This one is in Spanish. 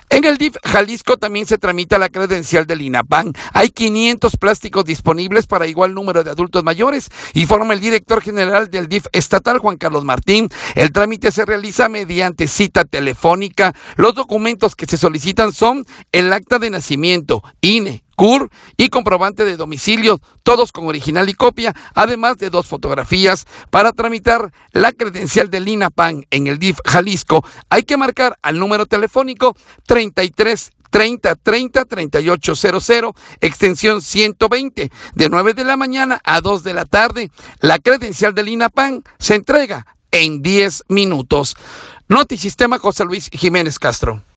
En el DIF Jalisco también se tramita la credencial del INAPAN. Hay 500 plásticos disponibles para igual número de adultos mayores, informa el director general del DIF estatal, Juan Carlos Martín. El trámite se realiza mediante cita telefónica. Los documentos que se solicitan son el acta de nacimiento, INE, CUR y comprobante de domicilio, todos con original y copia, además de 2 fotografías. Para tramitar la credencial del INAPAN en el DIF Jalisco, hay que marcar al número telefónico 33 30 30 3800, extensión 120, de 9 de la mañana a 2 de la tarde. La credencial del INAPAN se entrega en 10 minutos. Notisistema, José Luis Jiménez Castro.